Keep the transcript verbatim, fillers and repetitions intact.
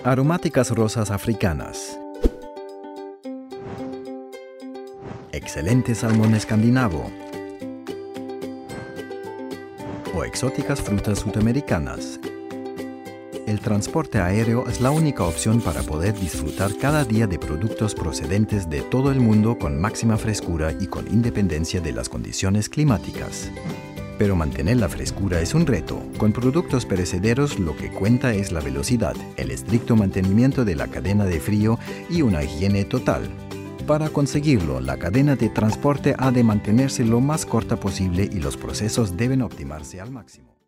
Aromáticas rosas africanas. Excelente salmón escandinavo. O exóticas frutas sudamericanas. El transporte aéreo es la única opción para poder disfrutar cada día de productos procedentes de todo el mundo con máxima frescura y con independencia de las condiciones climáticas. Pero mantener la frescura es un reto. Con productos perecederos lo que cuenta es la velocidad, el estricto mantenimiento de la cadena de frío y una higiene total. Para conseguirlo, la cadena de transporte ha de mantenerse lo más corta posible y los procesos deben optimarse al máximo.